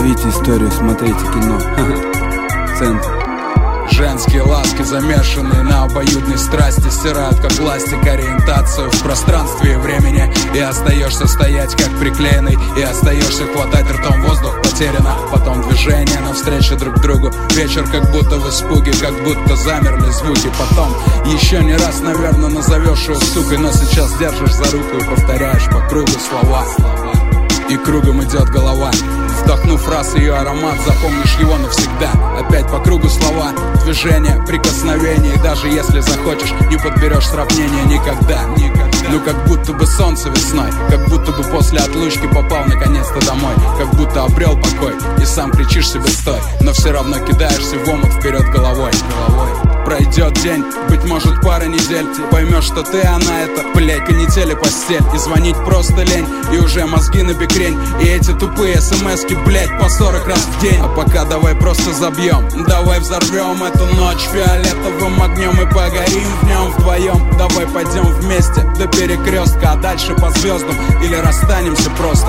Ловите историю, смотрите кино. Центр. Женские ласки, замешанные на обоюдной страсти, стирают как ластик ориентацию в пространстве и времени. И остаешься стоять как приклеенный, и остаешься хватать ртом воздух, потеряно. Потом движение навстречу друг другу. Вечер как будто в испуге, как будто замерли звуки. Потом еще не раз, наверное, назовешь ее сукой, но сейчас держишь за руку и повторяешь по кругу слова. И кругом идет голова. Вдохнув раз ее аромат, запомнишь его навсегда. Опять по кругу слова, движения, прикосновения. И даже если захочешь, не подберешь сравнения никогда. Ну как будто бы солнце весной, как будто бы после отлучки попал наконец-то домой, как будто обрел покой и сам кричишь себе стой, но все равно кидаешься в омут вперед головой. Пройдет день, быть может пара недель, поймешь, что ты, она это, блядь, канитель и постель. И звонить просто лень, и уже мозги на бекрень. И эти тупые смски, блядь, по 40 раз в день. А пока давай просто забьем, давай взорвем эту ночь фиолетовым огнем и погорим в нем вдвоем. Давай пойдем вместе до перекрестка, а дальше по звездам. Или расстанемся просто.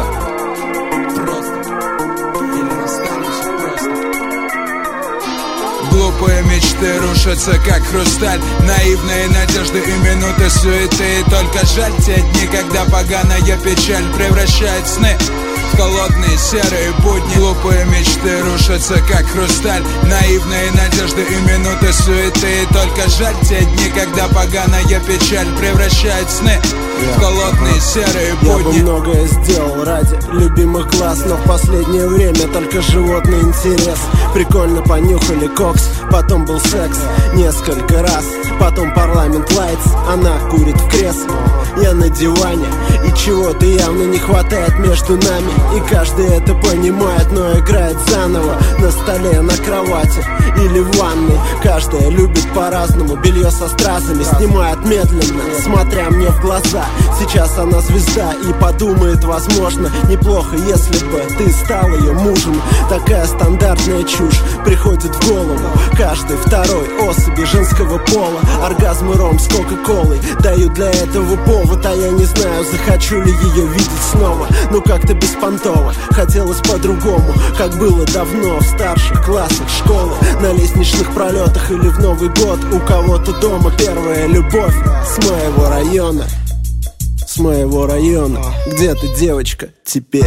Глупые мечты рушатся, как хрусталь. Наивные надежды и минуты суеты. И только жаль те дни, когда поганая печаль превращает сны в холодные серые будни. Глупые мечты рушатся, как хрусталь. Наивные надежды и минуты суеты. И только жаль те дни, когда поганая печаль превращает сны в холодные серые будни. Я бы многое сделал ради любимых глаз, но в последнее время только животный интерес. Прикольно понюхали кокс, потом был секс несколько раз. Потом парламент лайтс, она курит в кресле, я на диване. И чего-то явно не хватает между нами. И каждый это понимает, но играет заново. На столе, на кровати или в ванной. Каждая любит по-разному. Белье со стразами снимает медленно, смотря мне в глаза. Сейчас она звезда и подумает, возможно, неплохо, если бы ты стал ее мужем. Такая стандартная чушь приходит в голову каждой второй особи женского пола. Оргазм и ром с кока-колой дают для этого повод. А я не знаю, захочу ли ее видеть снова. Ну как-то беспонтово, хотелось по-другому, как было давно в старших классах школы. На лестничных пролетах или в Новый год у кого-то дома первая любовь с моего района. С моего района. Где ты, девочка, теперь?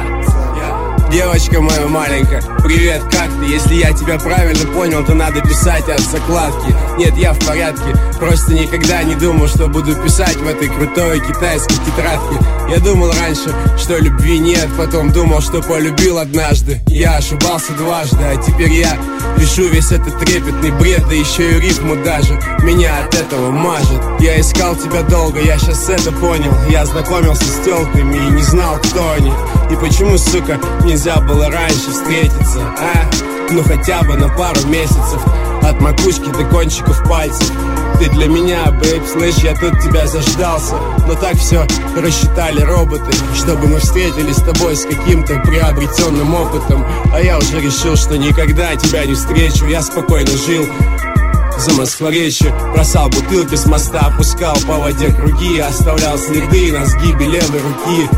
Девочка моя маленькая, привет, как ты? Если я тебя правильно понял, то надо писать от закладки. Нет, я в порядке, просто никогда не думал, что буду писать в этой крутой китайской тетрадке. Я думал раньше, что любви нет, потом думал, что полюбил однажды. Я ошибался дважды, а теперь я пишу весь этот трепетный бред, да еще и рифму даже. Меня от этого мажет. Я искал тебя долго, я сейчас это понял. Я знакомился с тёлками и не знал, кто они. И почему, сука, нельзя было раньше встретиться, а? Ну хотя бы на пару месяцев. От макушки до кончиков пальцев. Ты для меня, бэйб, слышь, я тут тебя заждался. Но так все рассчитали роботы, чтобы мы встретились с тобой с каким-то приобретенным опытом. А я уже решил, что никогда тебя не встречу. Я спокойно жил за Москворечье, бросал бутылки с моста, опускал по воде круги, оставлял следы на сгибе левой руки.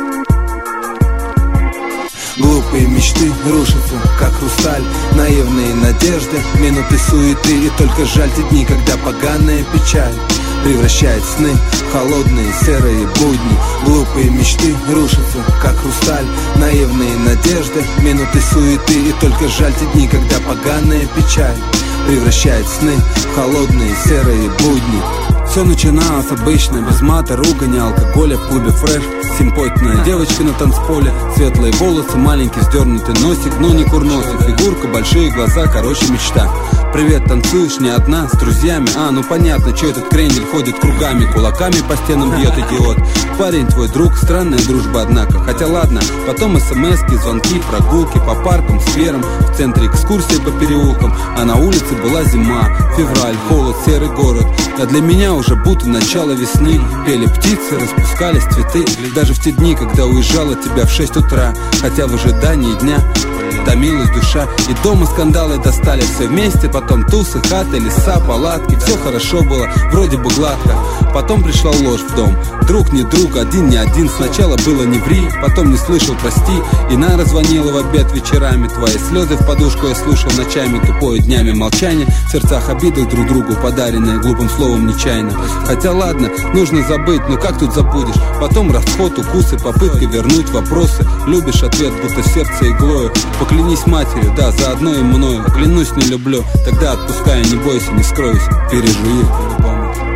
Глупые мечты рушатся, как хрусталь. Наивные надежды, минуты суеты. И только жаль те дни, когда поганая печаль превращает сны в холодные серые будни. Глупые мечты рушатся, как хрусталь. Наивные надежды, минуты суеты. И только жаль те дни, когда поганая печаль превращает сны в холодные серые будни. Все начиналось обычно, без мата, ругани, алкоголя в клубе фреш. Симпотная девочка на танцполе, светлые волосы, маленький сдернутый носик, но не курносый, фигурка, большие глаза, короче мечта. Привет, танцуешь не одна, с друзьями? А, ну понятно, что этот крендель ходит кругами, кулаками по стенам бьет, идиот. Парень твой друг, странная дружба, однако. Хотя ладно, потом смски, звонки, прогулки по паркам, скверам. В центре экскурсии по переулкам, а на улице была зима, февраль, холод, серый город. А для меня уже будто начало весны. Пели птицы, распускались цветы. Даже в те дни, когда уезжал от тебя в 6 утра. Хотя в ожидании дня томилась душа. И дома скандалы достали все вместе. Потом тусы, хаты, леса, палатки. Все хорошо было, вроде бы гладко. Потом пришла ложь в дом. Друг не друг, один не один. Сначала было не ври, потом не слышал прости. И Нара звонила в обед вечерами. Твои слезы в подушку я слушал ночами. Тупое днями молчание. В сердцах обиды друг другу подаренные глупым словом нечаянно. Хотя ладно, нужно забыть, но как тут забудешь? Потом расход, укусы, попытка вернуть вопросы. Любишь ответ, будто сердце иглою. Поклянись матерью, да, заодно и мною. Клянусь, не люблю, тогда отпускай, не бойся, не скроюсь. Пережую по-любому.